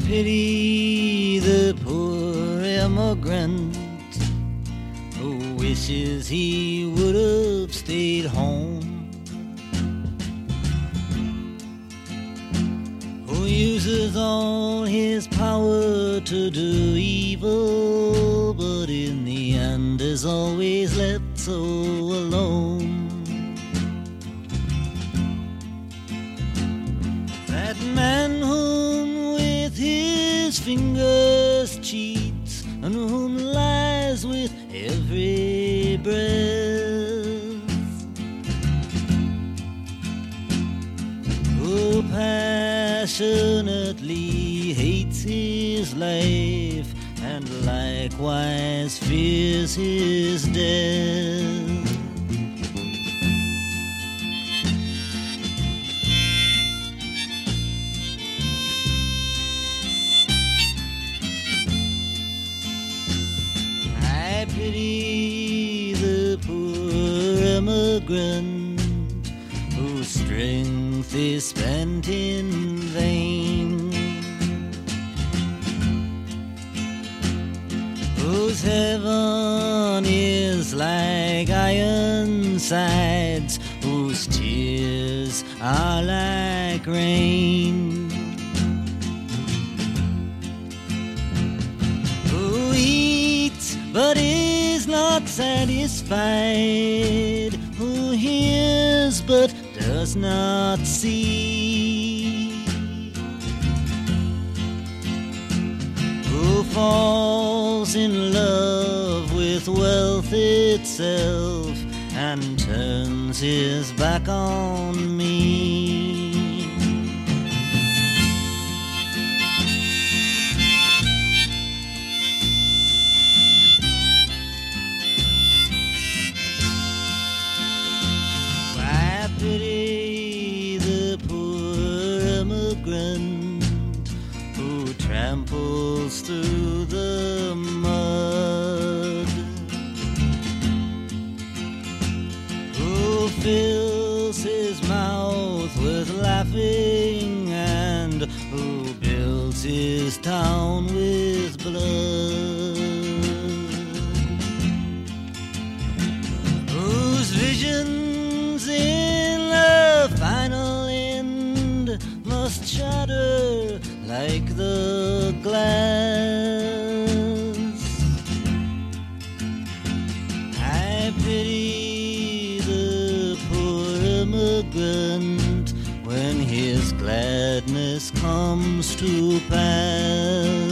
pity the poor immigrant who wishes he would have stayed home, who uses all his power to do evil, but in the end is always left so alone. That man whom with his fingers cheats, and whom lies with every breath, who passionately hates his life, and likewise fears his death. I pity the poor immigrant whose strength is spent in vain, whose heaven is like iron sides, whose tears are like rain, who eats but is not satisfied, who hears but does not see, who falls in love with wealth itself and turns his back on me. I pity the poor immigrant who tramples through the mud, who fills his mouth with laughing, and who builds his town with blood, whose visions in the final end must shatter like the glass. I pity the poor immigrant when his gladness comes to pass.